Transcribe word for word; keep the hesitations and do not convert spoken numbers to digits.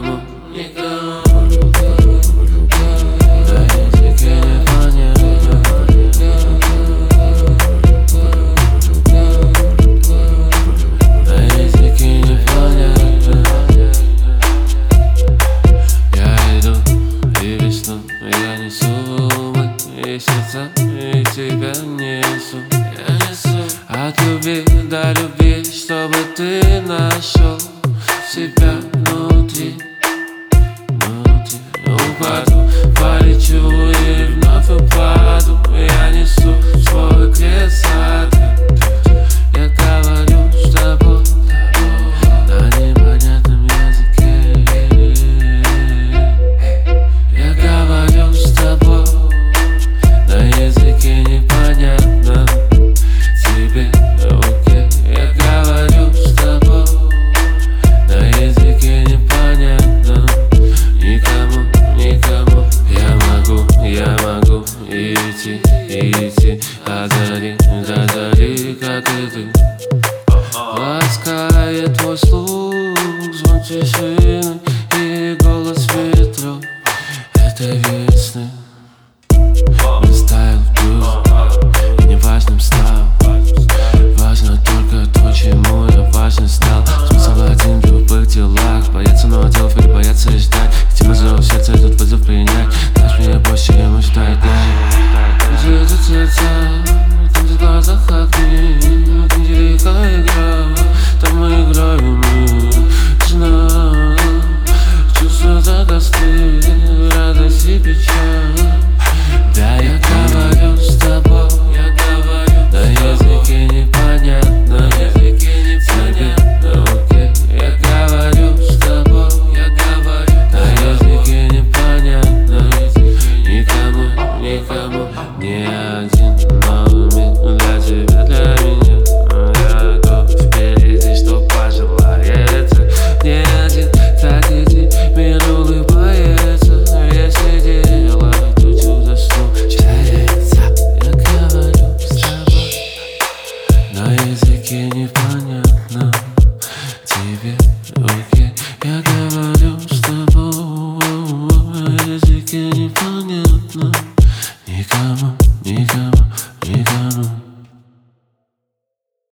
никому, никому. На языке непонятно. На языке непонятно. Я иду и весну, я несу умы и сердца, и тебя несу. Я несу от любви до любви, чтобы ты нашел себя внутри, внутри. Упаду, полечу и вновь упаду. Я несу свой крест. Я говорю с тобой на непонятном языке. Я говорю с тобой на языке непонятном. Тебе окей. Я говорю с тобой на языке непонятном. Никому, никому. Я могу, я могу идти, идти от зари до зари, как и ты. Ласкает твой слух, звон тишины и голос ветров этой весны. Стайл в плюс, и неважным стал. Важно только то, чему я важен стал. Смысл один в любых делах. Бояться новых делов или бояться и ждать. Хотим зову сердце, этот вызов принять. Дашь мне больше, чем ждать. Где-то сердца, там где в глазах огни. Там где река игра, там мы играем мы. Жена, чувства загасты, радость и печаль. Да, я говорю с тобой, я говорю на языке непонятно, языке непонятно, окей. Я говорю с тобой, я говорю на языке непонятно. Никому, никому, не один новый мир для тебя, для меня. Я готов впереди, что пожелается. Не один, так иди, мир улыбается. Если делать, чуть-чуть засну. Я говорю с тобой на языке непонятном. Тебе окей. Я говорю с тобой на языке непонятном. Никому, никому, никому.